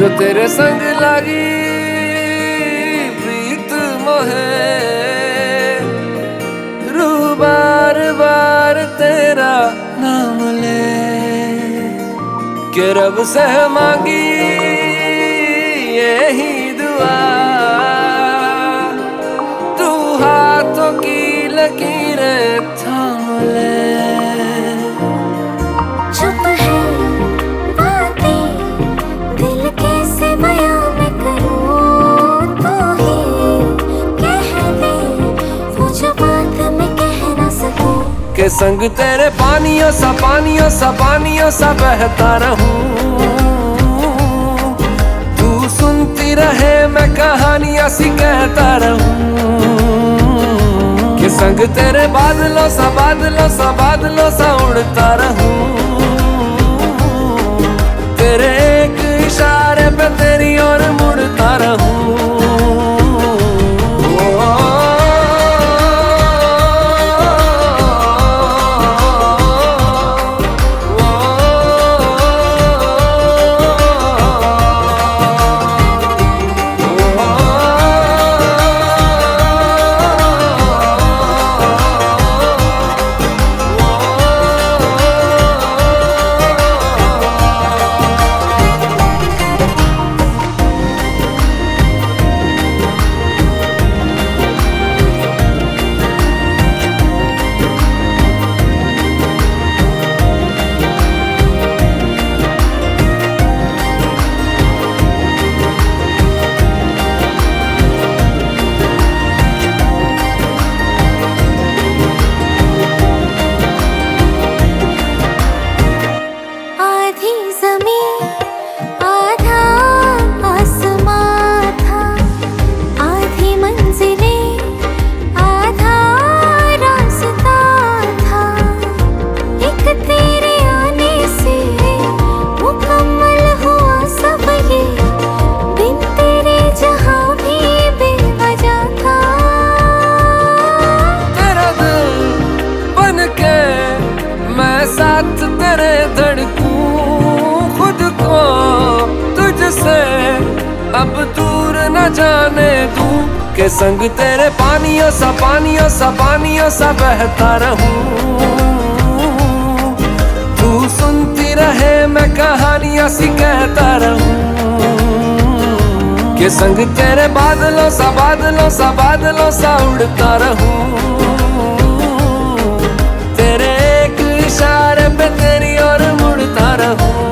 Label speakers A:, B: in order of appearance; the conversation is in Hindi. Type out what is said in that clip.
A: जो तेरे संग लगी प्रीत मोहे, रू बार बार तेरा नाम ले के रब से मांगी यही दुआ, तू हाथों की लकीरें थाम ले।
B: चुप है बातें दिल कैसे बयां मैं करूं, तू ही कह दे वो जो बात मैं कह ना सकूं।
A: के संग तेरे पानियों सा बहता रहूं, तू सुनती रहे मैं कहानियां सी कहता रहूं। के संग तेरे बादलों सा उड़ता रहूं, तेरे एक इशारे पे तेरी ओर मुड़ता रहूं। साथ तेरे धड़कूं खुद को तुझसे अब दूर न जाने दूं, के संग तेरे पानियों सा बहता रहूं, तू सुनती रहे मैं कहानियां सी कहता रहूं। के संग तेरे बादलों सा उड़ता रहूं, तेरे एक इशारे पे तेरी ओर मुड़ता रहूं।